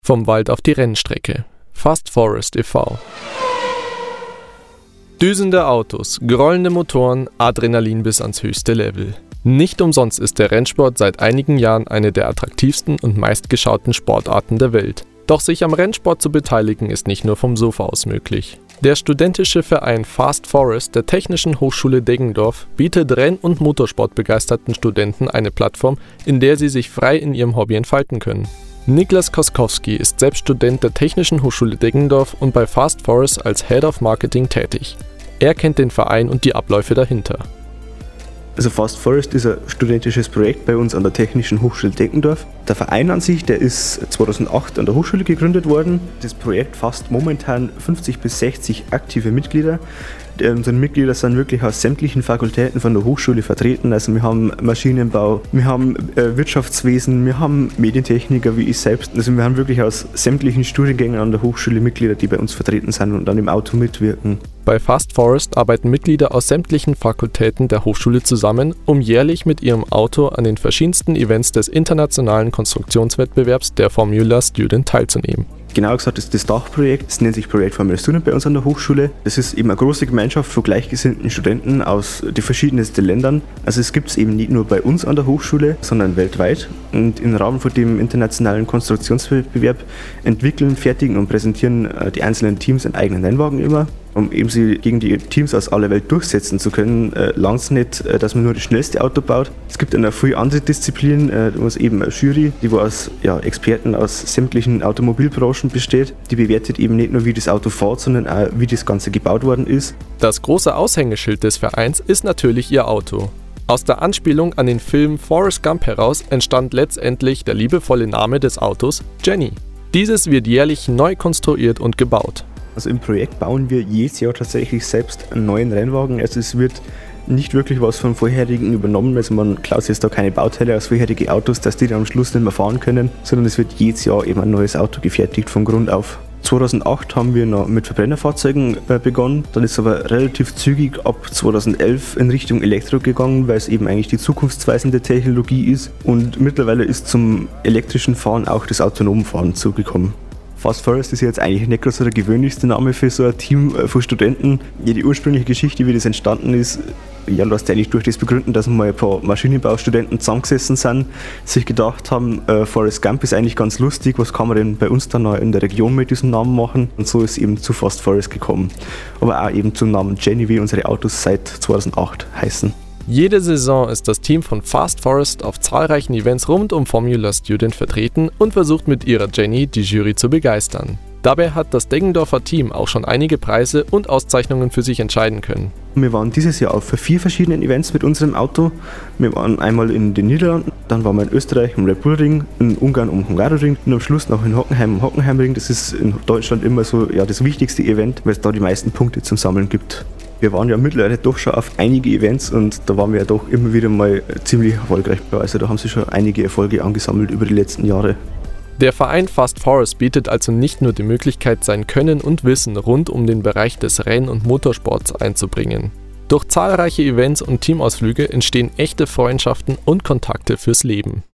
Vom Wald auf die Rennstrecke. Fast Forest e.V. Düsende Autos, grollende Motoren, Adrenalin bis ans höchste Level. Nicht umsonst ist der Rennsport seit einigen Jahren eine der attraktivsten und meistgeschauten Sportarten der Welt. Doch sich am Rennsport zu beteiligen ist nicht nur vom Sofa aus möglich. Der studentische Verein Fast Forest der Technischen Hochschule Deggendorf bietet Renn- und Motorsportbegeisterten Studenten eine Plattform, in der sie sich frei in ihrem Hobby entfalten können. Niklas Koskowski ist selbst Student der Technischen Hochschule Deggendorf und bei Fast Forest als Head of Marketing tätig. Er kennt den Verein und die Abläufe dahinter. Also Fast Forest ist ein studentisches Projekt bei uns an der Technischen Hochschule Deggendorf. Der Verein an sich, der ist 2008 an der Hochschule gegründet worden. Das Projekt fasst momentan 50 bis 60 aktive Mitglieder. Unsere Mitglieder sind wirklich aus sämtlichen Fakultäten von der Hochschule vertreten. Also wir haben Maschinenbau, wir haben Wirtschaftswesen, wir haben Medientechniker wie ich selbst. Also wir haben wirklich aus sämtlichen Studiengängen an der Hochschule Mitglieder, die bei uns vertreten sind und an dem Auto mitwirken. Bei Fast Forest arbeiten Mitglieder aus sämtlichen Fakultäten der Hochschule zusammen, um jährlich mit ihrem Auto an den verschiedensten Events des internationalen Konstruktionswettbewerbs der Formula Student teilzunehmen. Genauer gesagt ist das Dachprojekt, das nennt sich Projekt Formula Student bei uns an der Hochschule. Das ist eben eine große Gemeinschaft von gleichgesinnten Studenten aus den verschiedensten Ländern. Also es gibt es eben nicht nur bei uns an der Hochschule, sondern weltweit. Und im Rahmen von dem internationalen Konstruktionswettbewerb entwickeln, fertigen und präsentieren die einzelnen Teams einen eigenen Rennwagen immer. Um eben sie gegen die Teams aus aller Welt durchsetzen zu können, langt es nicht, dass man nur das schnellste Auto baut. Es gibt dann auch viele andere Disziplinen, wo es eben eine Jury, die aus Experten aus sämtlichen Automobilbranchen besteht. Die bewertet eben nicht nur, wie das Auto fährt, sondern auch, wie das Ganze gebaut worden ist. Das große Aushängeschild des Vereins ist natürlich ihr Auto. Aus der Anspielung an den Film Forrest Gump heraus entstand letztendlich der liebevolle Name des Autos, Jenny. Dieses wird jährlich neu konstruiert und gebaut. Also im Projekt bauen wir jedes Jahr tatsächlich selbst einen neuen Rennwagen. Also es wird nicht wirklich was vom vorherigen übernommen. Also man klaut jetzt da keine Bauteile aus vorherigen Autos, dass die dann am Schluss nicht mehr fahren können, sondern es wird jedes Jahr eben ein neues Auto gefertigt von Grund auf. 2008 haben wir noch mit Verbrennerfahrzeugen begonnen, dann ist aber relativ zügig ab 2011 in Richtung Elektro gegangen, weil es eben eigentlich die zukunftsweisende Technologie ist und mittlerweile ist zum elektrischen Fahren auch das autonome Fahren zugekommen. Fast Forest ist jetzt eigentlich nicht gerade so der gewöhnlichste Name für so ein Team von Studenten. Ja, die ursprüngliche Geschichte, wie das entstanden ist, lässt eigentlich durch das begründen, dass mal ein paar Maschinenbaustudenten zusammengesessen sind, sich gedacht haben, Forrest Gump ist eigentlich ganz lustig, was kann man denn bei uns dann noch in der Region mit diesem Namen machen? Und so ist es eben zu Fast Forest gekommen. Aber auch eben zum Namen Jenny, wie unsere Autos seit 2008 heißen. Jede Saison ist das Team von Fast Forest auf zahlreichen Events rund um Formula Student vertreten und versucht mit ihrer Jenny die Jury zu begeistern. Dabei hat das Deggendorfer Team auch schon einige Preise und Auszeichnungen für sich entscheiden können. Wir waren dieses Jahr auf 4 verschiedenen Events mit unserem Auto. Wir waren einmal in den Niederlanden, dann waren wir in Österreich im Red Bull Ring, in Ungarn im Hungaroring und am Schluss noch in Hockenheim im Hockenheimring. Das ist in Deutschland immer so das wichtigste Event, weil es da die meisten Punkte zum Sammeln gibt. Wir waren ja mittlerweile doch schon auf einige Events und da waren wir ja doch immer wieder mal ziemlich erfolgreich. Also da haben sich schon einige Erfolge angesammelt über die letzten Jahre. Der Verein Fast Forest bietet also nicht nur die Möglichkeit, sein Können und Wissen rund um den Bereich des Renn- und Motorsports einzubringen. Durch zahlreiche Events und Teamausflüge entstehen echte Freundschaften und Kontakte fürs Leben.